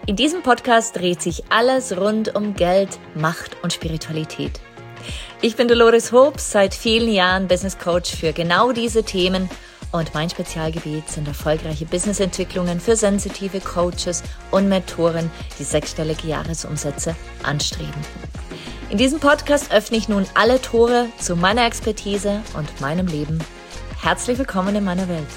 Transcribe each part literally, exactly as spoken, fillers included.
In diesem Podcast dreht sich alles rund um Geld, Macht und Spiritualität. Ich bin Dolores Hobbs, seit vielen Jahren Business Coach für genau diese Themen und mein Spezialgebiet sind erfolgreiche Businessentwicklungen für sensitive Coaches und Mentoren, die sechsstellige Jahresumsätze anstreben. In diesem Podcast öffne ich nun alle Tore zu meiner Expertise und meinem Leben. Herzlich willkommen in meiner Welt.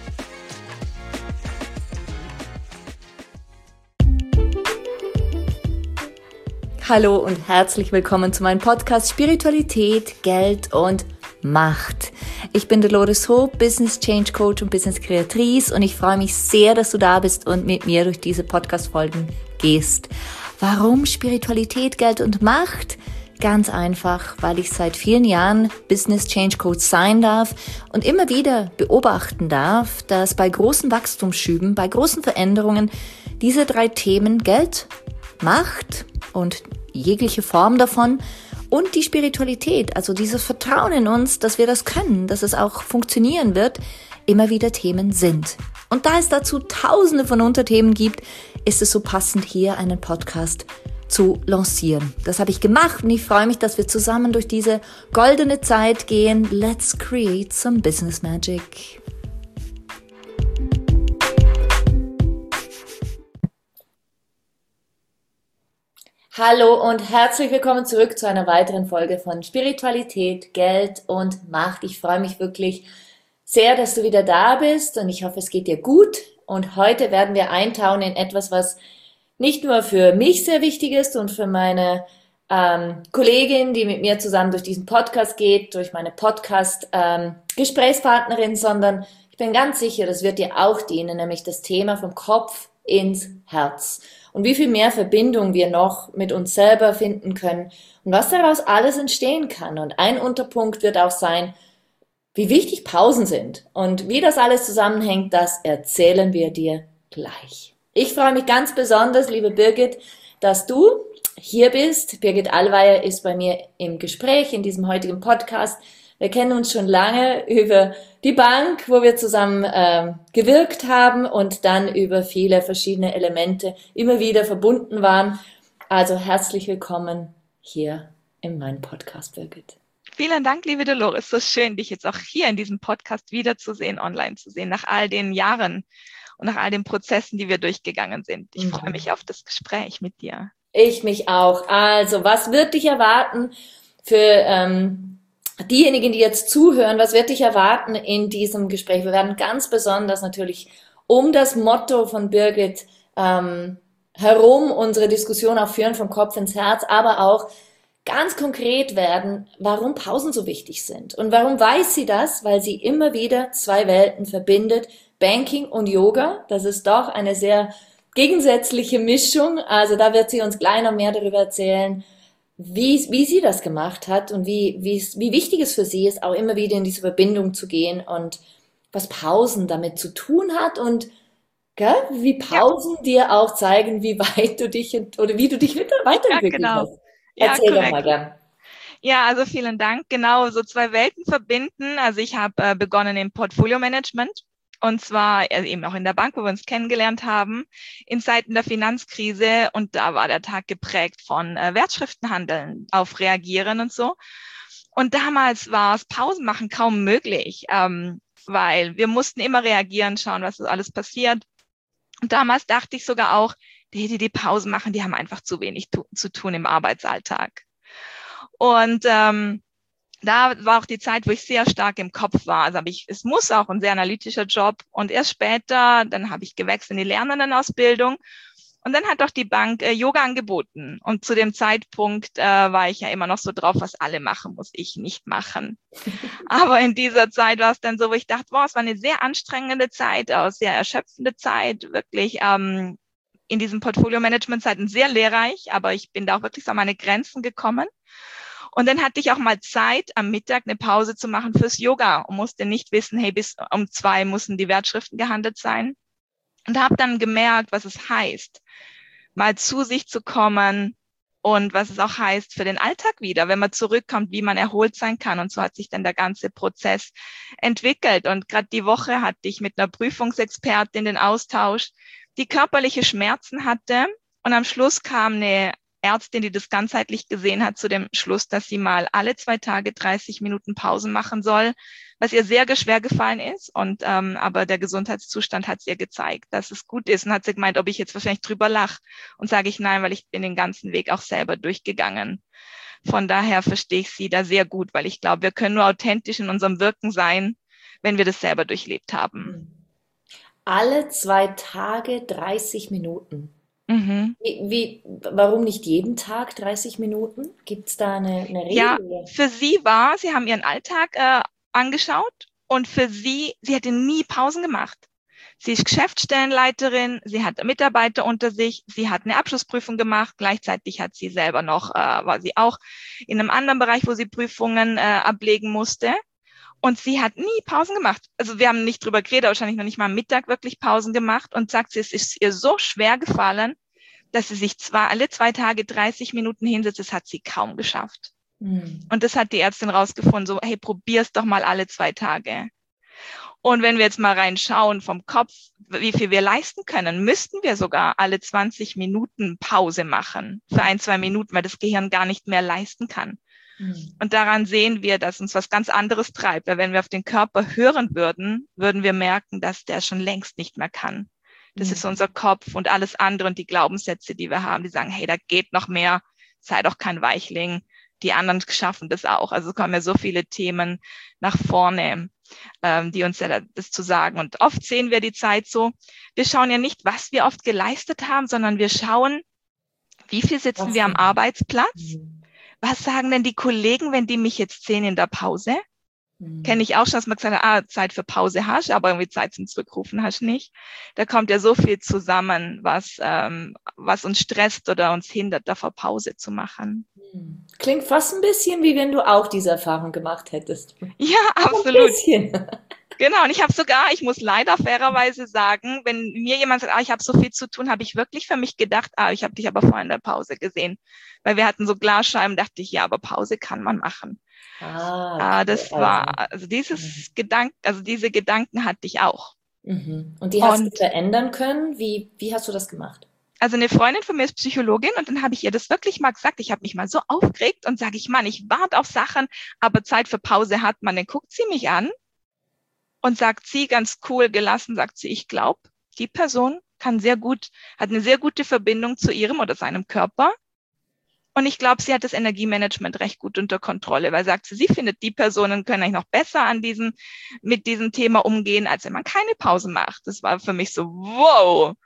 Hallo und herzlich willkommen zu meinem Podcast Spiritualität, Geld und Macht. Ich bin Dolores Hobbs, Business Change Coach und Business Kreatrice und ich freue mich sehr, dass du da bist und mit mir durch diese Podcast-Folgen gehst. Warum Spiritualität, Geld und Macht? Ganz einfach, weil ich seit vielen Jahren Business Change Coach sein darf und immer wieder beobachten darf, dass bei großen Wachstumsschüben, bei großen Veränderungen diese drei Themen Geld, Macht und jegliche Form davon und die Spiritualität, also dieses Vertrauen in uns, dass wir das können, dass es auch funktionieren wird, immer wieder Themen sind. Und da es dazu tausende von Unterthemen gibt, ist es so passend, hier einen Podcast zu lancieren. Das habe ich gemacht und ich freue mich, dass wir zusammen durch diese goldene Zeit gehen. Let's create some business magic. Hallo und herzlich willkommen zurück zu einer weiteren Folge von Spiritualität, Geld und Macht. Ich freue mich wirklich sehr, dass du wieder da bist und ich hoffe, es geht dir gut. Und heute werden wir eintauchen in etwas, was nicht nur für mich sehr wichtig ist und für meine ähm, Kollegin, die mit mir zusammen durch diesen Podcast geht, durch meine Podcast-Gesprächspartnerin, ähm, sondern ich bin ganz sicher, das wird dir auch dienen, nämlich das Thema vom Kopf ins Herz. Und wie viel mehr Verbindung wir noch mit uns selber finden können und was daraus alles entstehen kann. Und ein Unterpunkt wird auch sein, wie wichtig Pausen sind. Und wie das alles zusammenhängt, das erzählen wir dir gleich. Ich freue mich ganz besonders, liebe Birgit, dass du hier bist. Birgit Allweier ist bei mir im Gespräch in diesem heutigen Podcast. Wir kennen uns schon lange über die Bank, wo wir zusammen äh, gewirkt haben und dann über viele verschiedene Elemente immer wieder verbunden waren. Also herzlich willkommen hier in meinem Podcast, Birgit. Vielen Dank, liebe Dolores. So schön, dich jetzt auch hier in diesem Podcast wiederzusehen, online zu sehen, nach all den Jahren und nach all den Prozessen, die wir durchgegangen sind. Ich mhm. freue mich auf das Gespräch mit dir. Ich mich auch. Also, was wird dich erwarten für ähm, diejenigen, die jetzt zuhören, was wird dich erwarten in diesem Gespräch? Wir werden ganz besonders natürlich um das Motto von Birgit ähm, herum unsere Diskussion auch führen, vom Kopf ins Herz, aber auch ganz konkret werden, warum Pausen so wichtig sind. Und warum weiß sie das? Weil sie immer wieder zwei Welten verbindet, Banking und Yoga. Das ist doch eine sehr gegensätzliche Mischung. Also da wird sie uns gleich noch mehr darüber erzählen, wie, wie sie das gemacht hat und wie, wie, wie wichtig es für sie ist, auch immer wieder in diese Verbindung zu gehen und was Pausen damit zu tun hat und gell, wie Pausen ja. dir auch zeigen, wie weit du dich oder wie du dich weiterentwickelt ja, genau. hast. Erzähl ja, doch mal gern. Ja, also vielen Dank. Genau, so zwei Welten verbinden. Also ich habe äh, begonnen im Portfolio-Management. Und zwar eben auch in der Bank, wo wir uns kennengelernt haben, in Zeiten der Finanzkrise. Und da war der Tag geprägt von äh, Wertschriftenhandeln, auf Reagieren und so. Und damals war es Pausen machen kaum möglich, ähm, weil wir mussten immer reagieren, schauen, was alles passiert. Und damals dachte ich sogar auch, die, die die Pausen machen, die haben einfach zu wenig tu- zu tun im Arbeitsalltag. Und ähm, da war auch die Zeit, wo ich sehr stark im Kopf war. Also habe ich, es muss auch ein sehr analytischer Job. Und erst später, dann habe ich gewechselt in die Lernendenausbildung. Und dann hat auch die Bank äh, Yoga angeboten. Und zu dem Zeitpunkt äh, war ich ja immer noch so drauf, was alle machen, muss ich nicht machen. Aber in dieser Zeit war es dann so, wo ich dachte, boah, es war eine sehr anstrengende Zeit, auch sehr erschöpfende Zeit, wirklich ähm, in diesen Portfolio-Management-Zeiten sehr lehrreich. Aber ich bin da auch wirklich so an meine Grenzen gekommen. Und dann hatte ich auch mal Zeit, am Mittag eine Pause zu machen fürs Yoga und musste nicht wissen, hey, bis um zwei müssen die Wertschriften gehandelt sein. Und habe dann gemerkt, was es heißt, mal zu sich zu kommen und was es auch heißt für den Alltag wieder, wenn man zurückkommt, wie man erholt sein kann. Und so hat sich dann der ganze Prozess entwickelt. Und gerade die Woche hatte ich mit einer Prüfungsexpertin den Austausch, die körperliche Schmerzen hatte Und am Schluss kam eine Ärztin, die das ganzheitlich gesehen hat, zu dem Schluss, dass sie mal alle zwei Tage dreißig Minuten Pause machen soll, was ihr sehr schwer gefallen ist. Und ähm, aber der Gesundheitszustand hat es ihr gezeigt, dass es gut ist. Und hat sie gemeint, ob ich jetzt wahrscheinlich drüber lache. Und sage ich nein, weil ich bin den ganzen Weg auch selber durchgegangen. Von daher verstehe ich sie da sehr gut, weil ich glaube, wir können nur authentisch in unserem Wirken sein, wenn wir das selber durchlebt haben. Alle zwei Tage dreißig Minuten. Mhm. Wie, wie, warum nicht jeden Tag dreißig Minuten? Gibt es da eine, eine Regel? Ja, für sie war, sie haben ihren Alltag äh, angeschaut und für sie, sie hätte nie Pausen gemacht. Sie ist Geschäftsstellenleiterin, sie hat Mitarbeiter unter sich, sie hat eine Abschlussprüfung gemacht, gleichzeitig hat sie selber noch, äh, war sie auch in einem anderen Bereich, wo sie Prüfungen äh, ablegen musste. Und sie hat nie Pausen gemacht. Also wir haben nicht drüber geredet, wahrscheinlich noch nicht mal am Mittag wirklich Pausen gemacht und sagt, es ist ihr so schwer gefallen, dass sie sich zwar alle zwei Tage dreißig Minuten hinsetzt, das hat sie kaum geschafft. Mhm. Und das hat die Ärztin rausgefunden, so, hey, probier's doch mal alle zwei Tage. Und wenn wir jetzt mal reinschauen vom Kopf, wie viel wir leisten können, müssten wir sogar alle zwanzig Minuten Pause machen für ein, zwei Minuten, weil das Gehirn gar nicht mehr leisten kann. Und daran sehen wir, dass uns was ganz anderes treibt. Weil wenn wir auf den Körper hören würden, würden wir merken, dass der schon längst nicht mehr kann. Das mhm. ist unser Kopf und alles andere und die Glaubenssätze, die wir haben, die sagen, hey, da geht noch mehr, sei doch kein Weichling. Die anderen schaffen das auch. Also kommen ja so viele Themen nach vorne, ähm, die uns ja das zu sagen. Und oft sehen wir die Zeit so, wir schauen ja nicht, was wir oft geleistet haben, sondern wir schauen, wie viel sitzen was wir am Arbeitsplatz? Mhm. Was sagen denn die Kollegen, wenn die mich jetzt sehen in der Pause? Mhm. Kenne ich auch schon, dass man gesagt hat, ah, Zeit für Pause hast, aber irgendwie Zeit zum Zurückrufen hast nicht. Da kommt ja so viel zusammen, was, ähm, was uns stresst oder uns hindert, davor Pause zu machen. Klingt fast ein bisschen, wie wenn du auch diese Erfahrung gemacht hättest. Ja, absolut. Ein bisschen. Genau, und ich habe sogar, ich muss leider fairerweise sagen, wenn mir jemand sagt, ah, ich habe so viel zu tun, habe ich wirklich für mich gedacht, ah, ich habe dich aber vorhin in der Pause gesehen. Weil wir hatten so Glasscheiben, dachte ich, ja, aber Pause kann man machen. Ah, okay. ah das also. war, also dieses mhm. Gedanken, also diese Gedanken hatte ich auch. Mhm. Und die hast und, du verändern können? Wie, wie hast du das gemacht? Also eine Freundin von mir ist Psychologin und dann habe ich ihr das wirklich mal gesagt. Ich habe mich mal so aufgeregt und sage ich, Mann, ich warte auf Sachen, aber Zeit für Pause hat man. Dann guckt sie mich an. Und sagt sie ganz cool gelassen, sagt sie, ich glaube, die Person kann sehr gut, hat eine sehr gute Verbindung zu ihrem oder seinem Körper. Und ich glaube, sie hat das Energiemanagement recht gut unter Kontrolle, weil sagt sie, sie findet, die Personen können eigentlich noch besser an diesem, mit diesem Thema umgehen, als wenn man keine Pause macht. Das war für mich so, wow.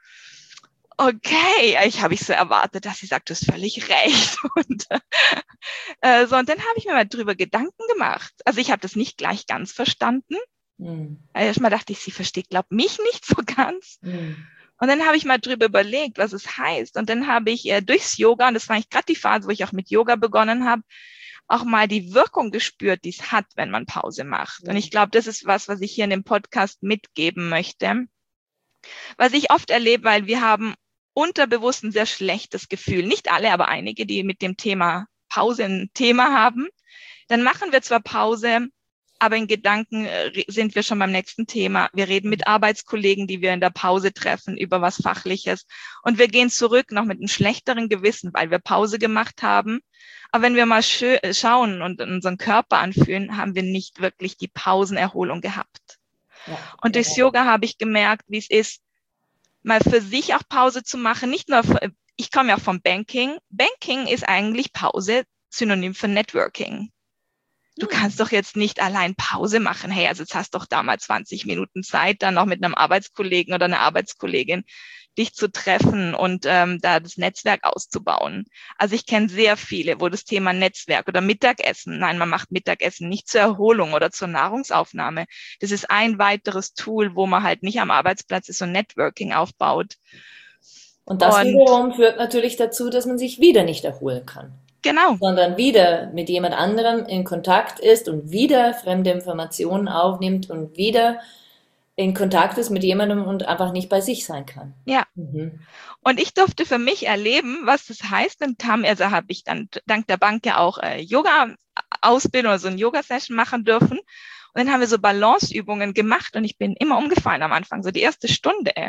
Okay, ich habe ich so erwartet, dass sie sagt, du hast völlig recht. Und, äh, so, und dann habe ich mir mal drüber Gedanken gemacht. Also ich habe das nicht gleich ganz verstanden. Mhm. Erstmal dachte ich, sie versteht, glaubt mich nicht so ganz. Mhm. Und dann habe ich mal drüber überlegt, was es heißt. Und dann habe ich äh, durchs Yoga, und das war eigentlich gerade die Phase, wo ich auch mit Yoga begonnen habe, auch mal die Wirkung gespürt, die es hat, wenn man Pause macht. Mhm. Und ich glaube, das ist was, was ich hier in dem Podcast mitgeben möchte. Was ich oft erlebe, weil wir haben unterbewusst ein sehr schlechtes Gefühl. Nicht alle, aber einige, die mit dem Thema Pause ein Thema haben. Dann machen wir zwar Pause, aber in Gedanken sind wir schon beim nächsten Thema. Wir reden mit Arbeitskollegen, die wir in der Pause treffen, über was Fachliches. Und wir gehen zurück noch mit einem schlechteren Gewissen, weil wir Pause gemacht haben. Aber wenn wir mal schauen und unseren Körper anfühlen, haben wir nicht wirklich die Pausenerholung gehabt. Ja, und durchs ja. Yoga habe ich gemerkt, wie es ist, mal für sich auch Pause zu machen. Nicht nur, für, ich komme ja vom Banking. Banking ist eigentlich Pause, Synonym für Networking. Du kannst doch jetzt nicht allein Pause machen. Hey, also jetzt hast doch da mal zwanzig Minuten Zeit, dann noch mit einem Arbeitskollegen oder einer Arbeitskollegin dich zu treffen und ähm, da das Netzwerk auszubauen. Also ich kenne sehr viele, wo das Thema Netzwerk oder Mittagessen, nein, man macht Mittagessen nicht zur Erholung oder zur Nahrungsaufnahme. Das ist ein weiteres Tool, wo man halt nicht am Arbeitsplatz ist und Networking aufbaut. Und das und, wiederum führt natürlich dazu, dass man sich wieder nicht erholen kann. Genau. Sondern wieder mit jemand anderem in Kontakt ist und wieder fremde Informationen aufnimmt und wieder in Kontakt ist mit jemandem und einfach nicht bei sich sein kann. Ja. Mhm. Und ich durfte für mich erleben, was das heißt. Dann kam, also habe ich dann dank der Bank ja auch äh, Yoga-Ausbildung oder so ein Yoga-Session machen dürfen. Und dann haben wir so Balanceübungen gemacht und ich bin immer umgefallen am Anfang, so die erste Stunde. Ich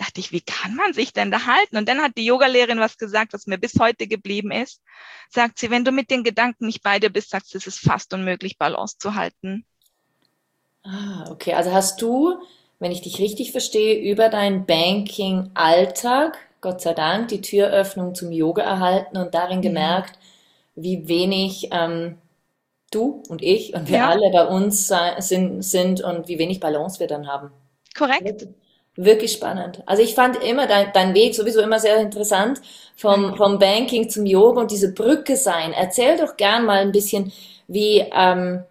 dachte ich, wie kann man sich denn da halten? Und dann hat die Yogalehrerin was gesagt, was mir bis heute geblieben ist. Sagt sie, wenn du mit den Gedanken nicht bei dir bist, sagt sie, es ist fast unmöglich, Balance zu halten. Ah, okay. Also hast du, wenn ich dich richtig verstehe, über deinen Banking-Alltag, Gott sei Dank, die Türöffnung zum Yoga erhalten und darin Mhm. gemerkt, wie wenig ähm, du und ich und wir Ja, alle bei uns sei- sind, sind und wie wenig Balance wir dann haben. korrekt. Wirklich wirklich spannend. Also ich fand immer dein, dein Weg sowieso immer sehr interessant vom, Danke. vom Banking zum Yoga und diese Brücke sein. Erzähl doch gern mal ein bisschen, wie, ähm,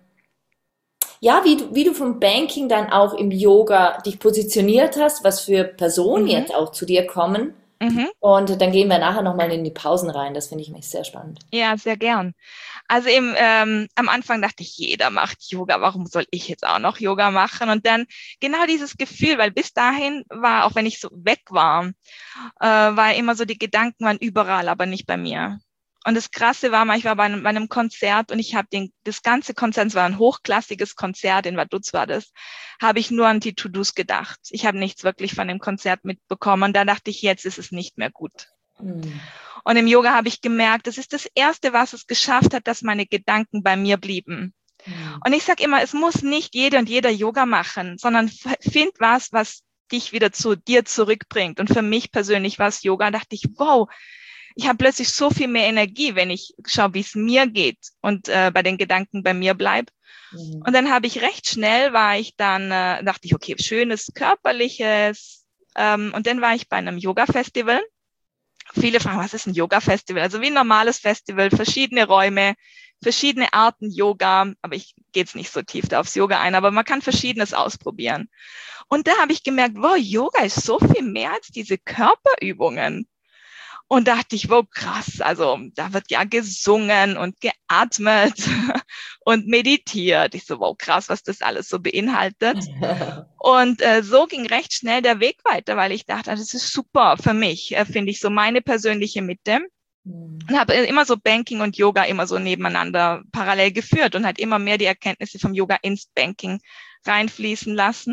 ja, wie du, wie du vom Banking dann auch im Yoga dich positioniert hast, was für Personen Mhm. jetzt auch zu dir kommen. Mhm. Und dann gehen wir nachher nochmal in die Pausen rein. Das finde ich mich sehr spannend. Ja, sehr gern. Also eben ähm, am Anfang dachte ich, jeder macht Yoga, warum soll ich jetzt auch noch Yoga machen? Und dann genau dieses Gefühl, weil bis dahin war, auch wenn ich so weg war, äh, war immer so, die Gedanken waren überall, aber nicht bei mir. Und das Krasse war mal, ich war bei einem, bei einem Konzert und ich habe den, das ganze Konzert, es war ein hochklassiges Konzert, in Vaduz war das, habe ich nur an die To-Dos gedacht. Ich habe nichts wirklich von dem Konzert mitbekommen. Und da dachte ich, jetzt ist es nicht mehr gut. Hm. Und im Yoga habe ich gemerkt, das ist das Erste, was es geschafft hat, dass meine Gedanken bei mir blieben. Hm. Und ich sage immer, es muss nicht jeder und jeder Yoga machen, sondern find was, was dich wieder zu dir zurückbringt. Und für mich persönlich war es Yoga. Da dachte ich, wow, ich habe plötzlich so viel mehr Energie, wenn ich schaue, wie es mir geht und äh, bei den Gedanken bei mir bleib. Hm. Und dann habe ich recht schnell, war ich dann, äh, dachte ich, okay, schönes Körperliches. Ähm, und dann war ich bei einem Yoga-Festival. Viele fragen, was ist ein Yoga-Festival? Also wie ein normales Festival, verschiedene Räume, verschiedene Arten Yoga, aber ich gehe jetzt nicht so tief da aufs Yoga ein, aber man kann Verschiedenes ausprobieren. Und da habe ich gemerkt, wow, Yoga ist so viel mehr als diese Körperübungen. Und da dachte ich, wow, krass, also da wird ja gesungen und geatmet und meditiert. Ich so, wow, krass, was das alles so beinhaltet. Und äh, so ging recht schnell der Weg weiter, weil ich dachte, das ist super für mich, äh, finde ich so meine persönliche Mitte. Hm. Und habe immer so Banking und Yoga immer so nebeneinander parallel geführt und halt immer mehr die Erkenntnisse vom Yoga ins Banking reinfließen lassen.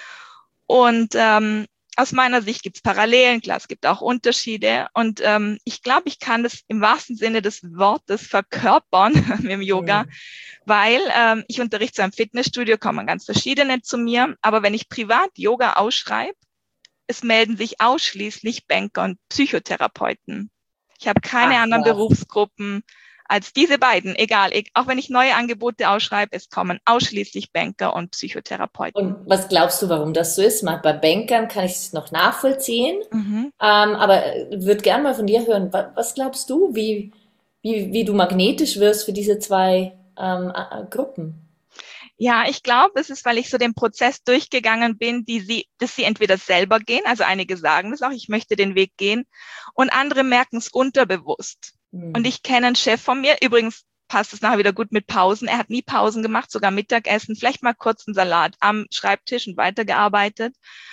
Und ähm, aus meiner Sicht gibt es Parallelen, klar, es gibt auch Unterschiede. Und ähm, ich glaube, ich kann das im wahrsten Sinne des Wortes verkörpern mit dem Yoga, Hm. weil ähm, ich unterrichte so im Fitnessstudio, kommen ganz verschiedene zu mir. Aber wenn ich privat Yoga ausschreibe, es melden sich ausschließlich Banker und Psychotherapeuten. Ich habe keine Ach anderen was. Berufsgruppen als diese beiden, egal, e- auch wenn ich neue Angebote ausschreibe, es kommen ausschließlich Banker und Psychotherapeuten. Und was glaubst du, warum das so ist? Mal bei Bankern kann ich es noch nachvollziehen, Mhm. ähm, aber würde gern mal von dir hören. Was, was glaubst du, wie, wie, wie du magnetisch wirst für diese zwei ähm, äh, Gruppen? Ja, ich glaube, es ist, weil ich so den Prozess durchgegangen bin, die sie, dass sie entweder selber gehen, also einige sagen das auch, ich möchte den Weg gehen, und andere merken es unterbewusst. Und Hm. ich kenne einen Chef von mir, übrigens passt es nachher wieder gut mit Pausen. Er hat nie Pausen gemacht, sogar Mittagessen, vielleicht mal kurz einen Salat am Schreibtisch und weitergearbeitet.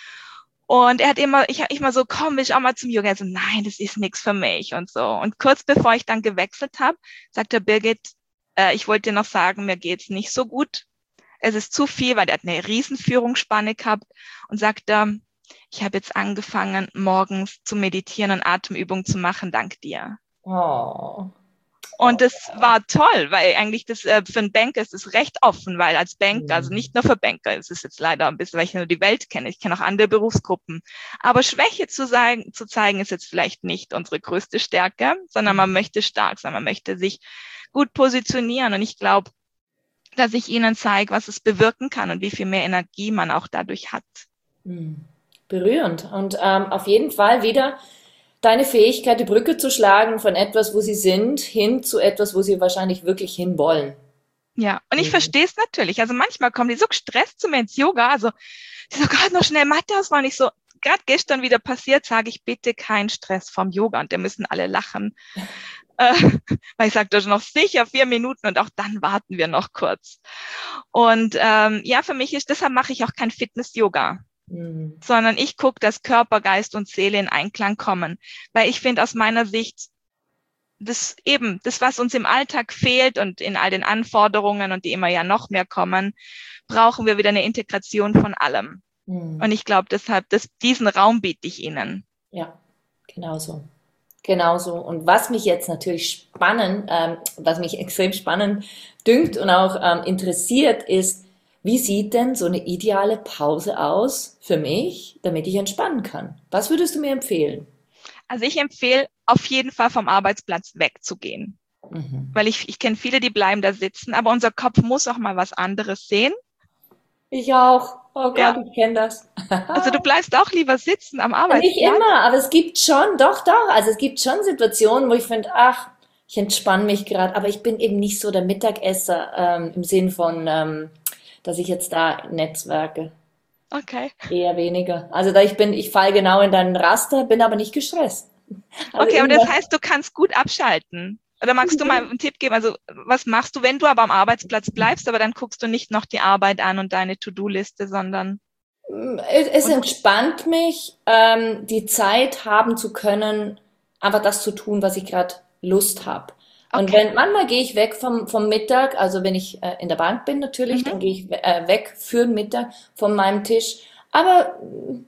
Und er hat immer, ich, ich mal so, komm, will ich auch mal zum Yoga? Er so, nein, das ist nichts für mich und so. Und kurz bevor ich dann gewechselt habe, sagt er, Birgit, äh, ich wollte dir noch sagen, mir geht's nicht so gut. Es ist zu viel, weil er hat eine riesen Führungsspanne gehabt und sagt, ähm, ich habe jetzt angefangen, morgens zu meditieren und Atemübungen zu machen, dank dir. Oh. Und das war toll, weil eigentlich das äh, für einen Banker ist es recht offen, weil als Banker, also Hm. nicht nur für Banker, es ist jetzt leider ein bisschen, weil ich nur die Welt kenne, ich kenne auch andere Berufsgruppen. Aber Schwäche zu, sagen, zu zeigen, ist jetzt vielleicht nicht unsere größte Stärke, sondern man möchte stark sein, man möchte sich gut positionieren. Und ich glaube, dass ich ihnen zeige, was es bewirken kann und wie viel mehr Energie man auch dadurch hat. Hm. Berührend. Und ähm, auf jeden Fall wieder deine Fähigkeit, die Brücke zu schlagen von etwas, wo sie sind, hin zu etwas, wo sie wahrscheinlich wirklich hinwollen. Ja, und ich Hm. verstehe es natürlich. Also manchmal kommen die so gestresst zu mir ins Yoga. Also die so gerade noch schnell Mathe ausmachen. Ich so, gerade gestern wieder passiert, sage ich bitte keinen Stress vom Yoga. Und da müssen alle lachen. Äh, weil ich sage, das ist noch sicher vier Minuten und auch dann warten wir noch kurz. Und ähm, ja, für mich ist, deshalb mache ich auch kein Fitness-Yoga, Hm. sondern ich gucke, dass Körper, Geist und Seele in Einklang kommen. Weil ich finde aus meiner Sicht, das eben, das, was uns im Alltag fehlt und in all den Anforderungen und die immer ja noch mehr kommen, brauchen wir wieder eine Integration von allem. Mhm. Und ich glaube deshalb, dass diesen Raum biete ich ihnen. Ja, genau so. Genauso. Und was mich jetzt natürlich spannend, ähm, was mich extrem spannend dünkt und auch ähm, interessiert, ist, wie sieht denn so eine ideale Pause aus für mich, damit ich entspannen kann? Was würdest du mir empfehlen? Also ich empfehle auf jeden Fall vom Arbeitsplatz wegzugehen. Mhm. Weil ich, ich kenne viele, die bleiben da sitzen, aber unser Kopf muss auch mal was anderes sehen. Ich auch. Oh Gott, ja. Ich kenne das. Also du bleibst auch lieber sitzen am Arbeitsplatz? Nicht immer, aber es gibt schon, doch, doch, also es gibt schon Situationen, wo ich finde, ach, ich entspanne mich gerade, aber ich bin eben nicht so der Mittagesser ähm, im Sinn von, ähm, dass ich jetzt da netzwerke. Okay. Eher weniger. Also da ich bin, ich falle genau in deinen Raster, bin aber nicht gestresst. Also okay, aber das heißt, du kannst gut abschalten. Oder magst du mal einen Tipp geben? Also was machst du, wenn du aber am Arbeitsplatz bleibst, aber dann guckst du nicht noch die Arbeit an und deine To-Do-Liste, sondern... Es, es entspannt mich, ähm, die Zeit haben zu können, einfach das zu tun, was ich gerade Lust habe. Okay. Und wenn manchmal gehe ich weg vom, vom Mittag, also wenn ich äh, in der Bank bin natürlich, mhm. dann gehe ich äh, weg für den Mittag von meinem Tisch. Aber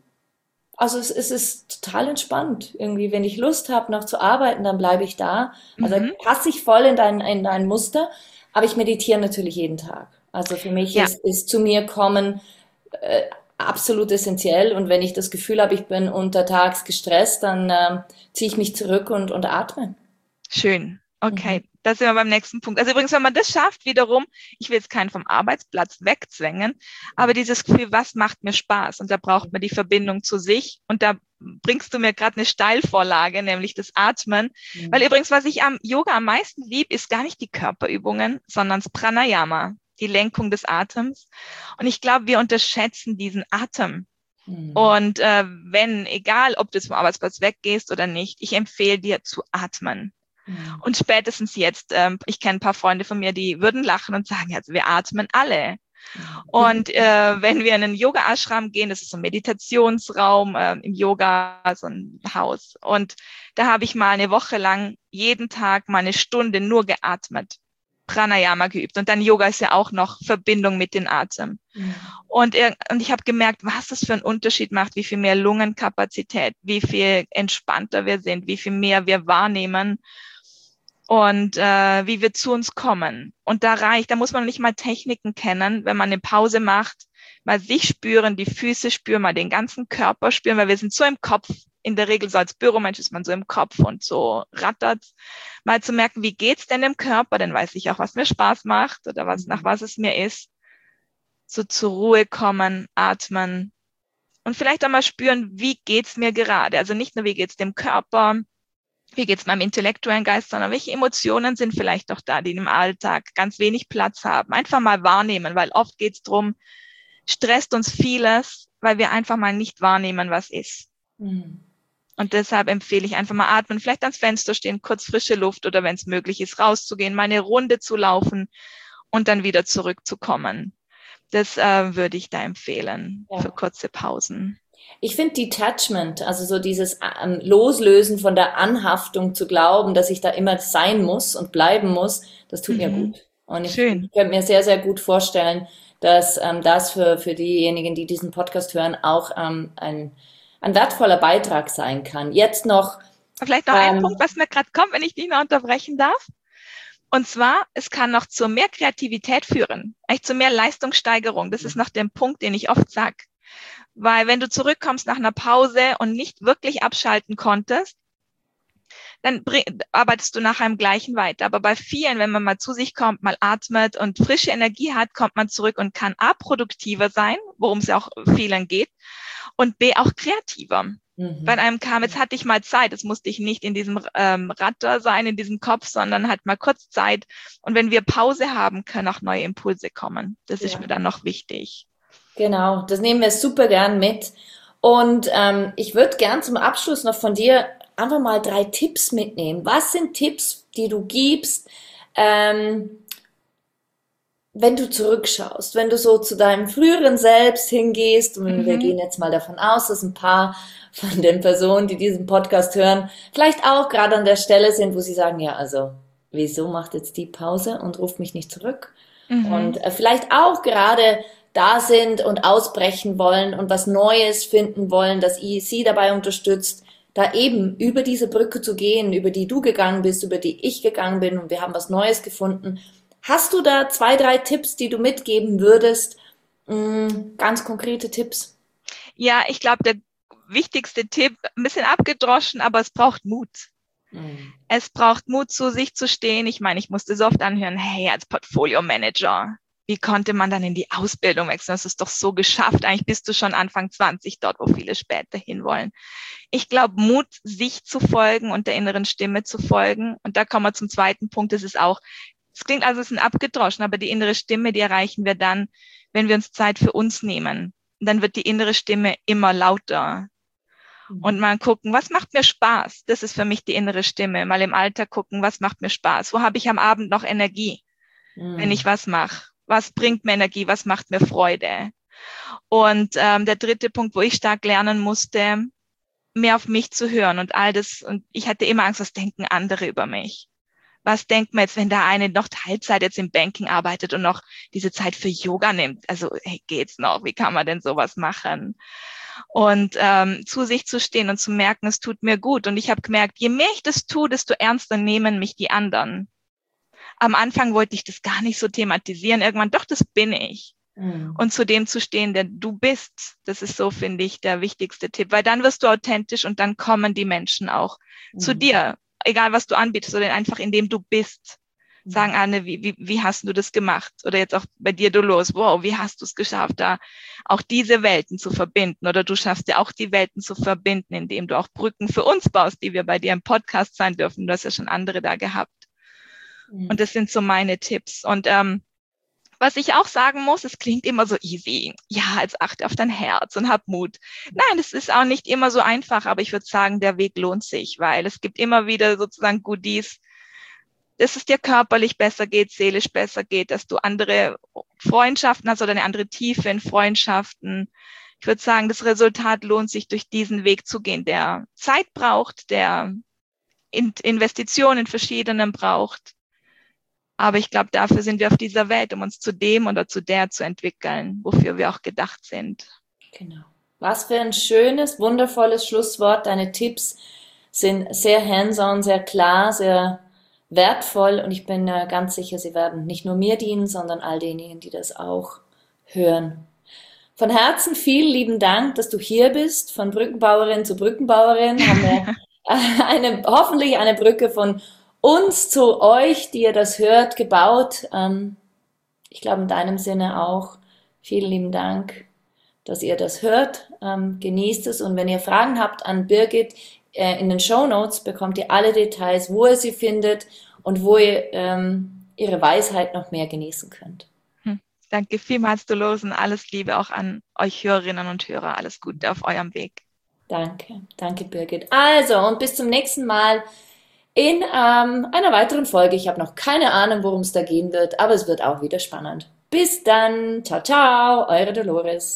also es, es ist total entspannt. Irgendwie, wenn ich Lust habe, noch zu arbeiten, dann bleibe ich da. Also mhm. passe ich voll in dein, in dein Muster, aber ich meditiere natürlich jeden Tag. Also für mich ja. ist, ist zu mir kommen äh, absolut essentiell. Und wenn ich das Gefühl habe, ich bin untertags gestresst, dann äh, ziehe ich mich zurück und, und atme. Schön. Okay, mhm. da sind wir beim nächsten Punkt. Also übrigens, wenn man das schafft, wiederum, ich will jetzt keinen vom Arbeitsplatz wegzwängen, aber dieses Gefühl, was macht mir Spaß? Und da braucht man die Verbindung zu sich. Und da bringst du mir gerade eine Steilvorlage, nämlich das Atmen. Mhm. Weil übrigens, was ich am Yoga am meisten liebe, ist gar nicht die Körperübungen, sondern das Pranayama, die Lenkung des Atems. Und ich glaube, wir unterschätzen diesen Atem. Mhm. Und äh, wenn, egal ob du vom Arbeitsplatz weggehst oder nicht, ich empfehle dir zu atmen. Mhm. Und spätestens jetzt, ähm, ich kenne ein paar Freunde von mir, die würden lachen und sagen, also wir atmen alle. Mhm. Und äh, wenn wir in einen Yoga-Ashram gehen, das ist so ein Meditationsraum äh, im Yoga, so ein Haus. Und da habe ich mal eine Woche lang jeden Tag mal eine Stunde nur geatmet. Pranayama geübt. Und dann Yoga ist ja auch noch Verbindung mit dem Atem. Mhm. Und, und ich habe gemerkt, was das für einen Unterschied macht, wie viel mehr Lungenkapazität, wie viel entspannter wir sind, wie viel mehr wir wahrnehmen und äh, wie wir zu uns kommen. Und da reicht, da muss man nicht mal Techniken kennen, wenn man eine Pause macht, mal sich spüren, die Füße spüren, mal den ganzen Körper spüren, weil wir sind so im Kopf. In der Regel so als Büromensch ist man so im Kopf und so rattert. Mal zu merken, wie geht's denn im Körper? Dann weiß ich auch, was mir Spaß macht oder was, nach was es mir ist. So zur Ruhe kommen, atmen und vielleicht auch mal spüren, wie geht's mir gerade? Also nicht nur, wie geht's dem Körper, wie geht's meinem intellektuellen Geist, sondern welche Emotionen sind vielleicht auch da, die im Alltag ganz wenig Platz haben. Einfach mal wahrnehmen, weil oft geht's drum, stresst uns vieles, weil wir einfach mal nicht wahrnehmen, was ist. Mhm. Und deshalb empfehle ich einfach mal atmen, vielleicht ans Fenster stehen, kurz frische Luft oder wenn es möglich ist, rauszugehen, mal eine Runde zu laufen und dann wieder zurückzukommen. Das äh, würde ich da empfehlen ja. für kurze Pausen. Ich finde Detachment, also so dieses ähm, Loslösen von der Anhaftung zu glauben, dass ich da immer sein muss und bleiben muss, das tut mhm. mir gut. Und ich, ich könnte mir sehr, sehr gut vorstellen, dass ähm, das für, für diejenigen, die diesen Podcast hören, auch ähm, ein ein wertvoller Beitrag sein kann. Jetzt noch... Vielleicht noch ähm, ein Punkt, was mir gerade kommt, wenn ich dich noch unterbrechen darf. Und zwar, es kann noch zu mehr Kreativität führen, eigentlich zu mehr Leistungssteigerung. Das ist noch der Punkt, den ich oft sage. Weil wenn du zurückkommst nach einer Pause und nicht wirklich abschalten konntest, dann arbeitest du nachher im Gleichen weiter. Aber bei vielen, wenn man mal zu sich kommt, mal atmet und frische Energie hat, kommt man zurück und kann A, produktiver sein, worum es ja auch vielen geht, und B, auch kreativer. Mhm. Bei einem kam, jetzt hatte ich mal Zeit, es musste ich nicht in diesem ähm, Ratter sein, in diesem Kopf, sondern halt mal kurz Zeit. Und wenn wir Pause haben, können auch neue Impulse kommen. Das ja. ist mir dann noch wichtig. Genau, das nehmen wir super gern mit. Und ähm, ich würde gern zum Abschluss noch von dir einfach mal drei Tipps mitnehmen. Was sind Tipps, die du gibst, ähm, wenn du zurückschaust, wenn du so zu deinem früheren Selbst hingehst, und mhm. wir gehen jetzt mal davon aus, dass ein paar von den Personen, die diesen Podcast hören, vielleicht auch gerade an der Stelle sind, wo sie sagen, ja, also, wieso macht jetzt die Pause und ruft mich nicht zurück? Mhm. Und äh, vielleicht auch gerade da sind und ausbrechen wollen und was Neues finden wollen, dass ihr sie dabei unterstützt, da eben über diese Brücke zu gehen, über die du gegangen bist, über die ich gegangen bin und wir haben was Neues gefunden. Hast du da zwei, drei Tipps, die du mitgeben würdest? Ganz konkrete Tipps. Ja, ich glaube, der wichtigste Tipp, ein bisschen abgedroschen, aber es braucht Mut. Mhm. Es braucht Mut, zu sich zu stehen. Ich meine, ich musste so oft anhören, hey, als Portfolio-Manager, wie konnte man dann in die Ausbildung wechseln? Das ist doch so geschafft. Eigentlich bist du schon Anfang zwanzig dort, wo viele später hinwollen. Ich glaube, Mut, sich zu folgen und der inneren Stimme zu folgen. Und da kommen wir zum zweiten Punkt. Das ist auch, es klingt also, es ist ein abgedroschen, aber die innere Stimme, die erreichen wir dann, wenn wir uns Zeit für uns nehmen. Und dann wird die innere Stimme immer lauter. Mhm. Und mal gucken, was macht mir Spaß? Das ist für mich die innere Stimme. Mal im Alltag gucken, was macht mir Spaß? Wo habe ich am Abend noch Energie, mhm. wenn ich was mache? Was bringt mir Energie? Was macht mir Freude? Und ähm, der dritte Punkt, wo ich stark lernen musste, mehr auf mich zu hören und all das. Und ich hatte immer Angst, was denken andere über mich? Was denkt man jetzt, wenn der eine noch Teilzeit jetzt im Banking arbeitet und noch diese Zeit für Yoga nimmt? Also, hey, geht's noch? Wie kann man denn sowas machen? Und ähm, zu sich zu stehen und zu merken, es tut mir gut. Und ich habe gemerkt, je mehr ich das tue, desto ernster nehmen mich die anderen. Am Anfang wollte ich das gar nicht so thematisieren. Irgendwann, doch, das bin ich. Mhm. Und zu dem zu stehen, der du bist, das ist so, finde ich, der wichtigste Tipp. Weil dann wirst du authentisch und dann kommen die Menschen auch mhm. zu dir. Egal, was du anbietest, oder einfach indem du bist. Sagen, Anne, wie, wie, wie hast du das gemacht? Oder jetzt auch bei dir, Dolores, wow, wie hast du es geschafft, da auch diese Welten zu verbinden? Oder du schaffst ja auch die Welten zu verbinden, indem du auch Brücken für uns baust, die wir bei dir im Podcast sein dürfen. Du hast ja schon andere da gehabt. Mhm. Und das sind so meine Tipps. Und ähm, was ich auch sagen muss, es klingt immer so easy. Ja, jetzt achte auf dein Herz und hab Mut. Nein, es ist auch nicht immer so einfach, aber ich würde sagen, der Weg lohnt sich, weil es gibt immer wieder sozusagen Goodies, dass es dir körperlich besser geht, seelisch besser geht, dass du andere Freundschaften hast oder eine andere Tiefe in Freundschaften. Ich würde sagen, das Resultat lohnt sich, durch diesen Weg zu gehen, der Zeit braucht, der Investitionen in verschiedenen braucht. Aber ich glaube, dafür sind wir auf dieser Welt, um uns zu dem oder zu der zu entwickeln, wofür wir auch gedacht sind. Genau. Was für ein schönes, wundervolles Schlusswort. Deine Tipps sind sehr hands-on, sehr klar, sehr wertvoll und ich bin ganz sicher, sie werden nicht nur mir dienen, sondern all denjenigen, die das auch hören. Von Herzen vielen lieben Dank, dass du hier bist. Von Brückenbauerin zu Brückenbauerin haben wir eine, hoffentlich eine Brücke von uns zu euch, die ihr das hört, gebaut. Ich glaube in deinem Sinne auch. Vielen lieben Dank, dass ihr das hört. Genießt es und wenn ihr Fragen habt an Birgit, in den Shownotes bekommt ihr alle Details, wo ihr sie findet und wo ihr ähm, ihre Weisheit noch mehr genießen könnt. Hm. Danke vielmals, Dolores, und alles Liebe auch an euch Hörerinnen und Hörer. Alles Gute auf eurem Weg. Danke, danke Birgit. Also und bis zum nächsten Mal in ähm, einer weiteren Folge. Ich habe noch keine Ahnung, worum es da gehen wird, aber es wird auch wieder spannend. Bis dann. Ciao, ciao, eure Dolores.